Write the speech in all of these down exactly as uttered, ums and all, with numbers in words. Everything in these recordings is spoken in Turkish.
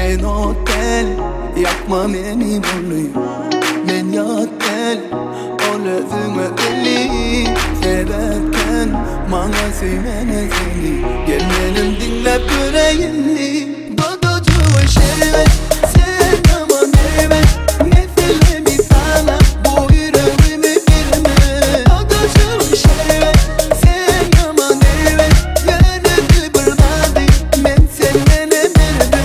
sen otel yakma beni bulayım. Men yat gel ol özüme eli severken bana söylene seni. Gel benim dinle yüreğini Dodocu ve şerbet sen aman evet meselemi sana bu yüreğimi bilme. Dodocu ve şerbet sen aman evet yönetli bırmadı ben senden emirde.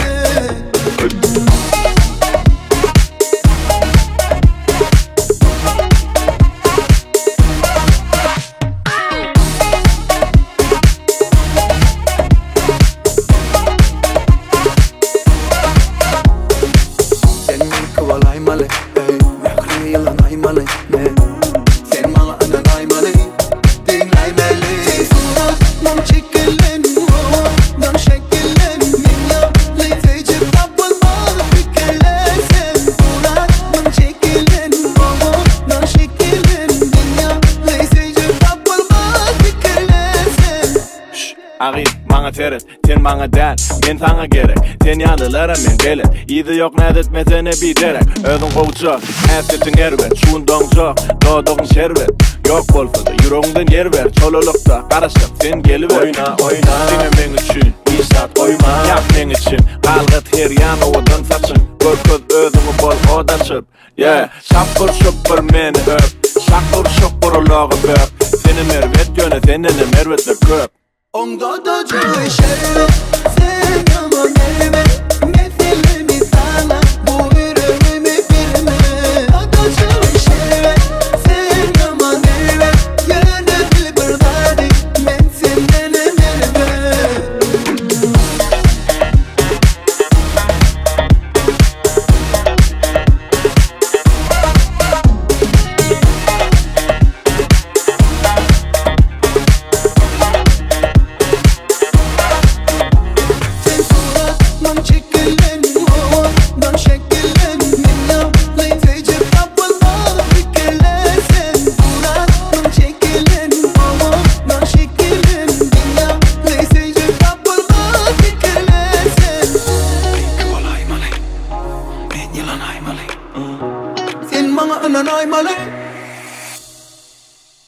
Kovalaymalı, ey, yakri yılan aymalı, ne? Sen bana anan aymalı, dinleymeli. Suratdan çekilen, oğlan şekillen, minna, lezzetçi tapılmalı fikirler. Sen suratdan çekilen, oğlan şekillen, minna, lezzetçi tapılmalı fikirler. Sen şşş, ağır, bana teret, sen bana der, ben sana gerek. Sen yandılara men belet, iyide yok nedetmesene bir derek. Ödün kovacak, esetin erver, şuun doncak, doğduğun şerbet. Yok bolsa da yüreğinden yer ver, çolulukta karışıp sen geliver. Oyna, oyna, sine men için, istat oyma. Yap men için, kalgıt her yan ovadan saçın. Görköz ödünü bol odaçıp. Yeah, şapır şupır meni öp, şapır şupır ulağı öp. Seni mervet yöne, senin mervetler köp. On dodocu şerbet, sen aman evet